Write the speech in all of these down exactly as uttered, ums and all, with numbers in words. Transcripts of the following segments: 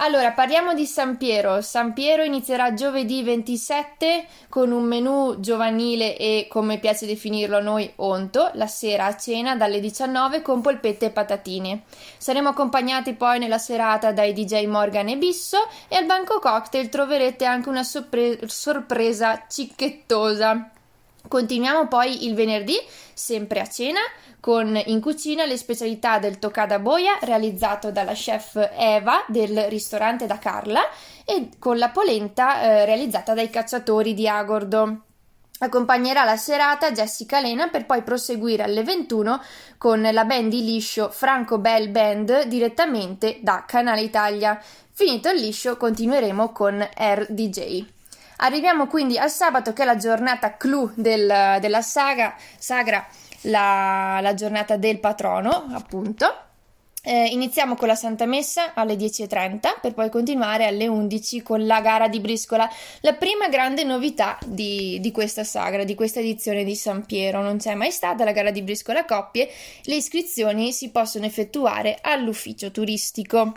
Allora, parliamo di San Piero. San Piero inizierà giovedì ventisette con un menù giovanile e, come piace definirlo a noi, onto, la sera a cena dalle diciannove con polpette e patatine. Saremo accompagnati poi nella serata dai D J Morgan e Bisso e al banco cocktail troverete anche una sorpre- sorpresa cicchettosa. Continuiamo poi il venerdì, sempre a cena, con in cucina le specialità del toccata boia realizzato dalla chef Eva del ristorante da Carla e con la polenta eh, realizzata dai cacciatori di Agordo. Accompagnerà la serata Jessica Lena per poi proseguire alle ventuno con la band di liscio Franco Bell Band direttamente da Canale Italia. Finito il liscio continueremo con Air D J. Arriviamo quindi al sabato, che è la giornata clou del, della saga, sagra, la, la giornata del patrono, appunto. Eh, iniziamo con la Santa Messa alle dieci e trenta per poi continuare alle undici con la gara di briscola, la prima grande novità di, di questa sagra, di questa edizione di San Piero. Non c'è mai stata la gara di briscola a coppie, le iscrizioni si possono effettuare all'ufficio turistico.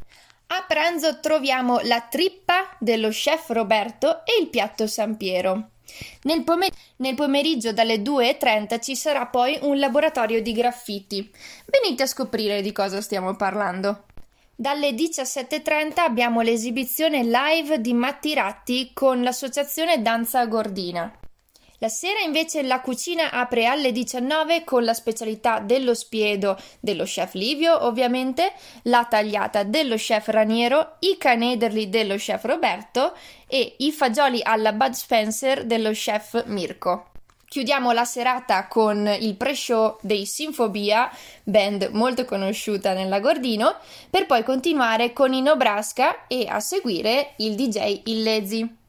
A pranzo troviamo la trippa dello chef Roberto e il piatto San Piero. Nel, pomer- nel pomeriggio dalle due e trenta ci sarà poi un laboratorio di graffiti. Venite a scoprire di cosa stiamo parlando. Dalle diciassette e trenta abbiamo l'esibizione live di Matti Ratti con l'associazione Danza Gordina. La sera invece la cucina apre alle diciannove con la specialità dello spiedo dello chef Livio, ovviamente, la tagliata dello chef Raniero, i canederli dello chef Roberto e i fagioli alla Bud Spencer dello chef Mirko. Chiudiamo la serata con il pre-show dei Sinfobia, band molto conosciuta nel Lagordino, per poi continuare con i Nebraska e a seguire il D J Illezi.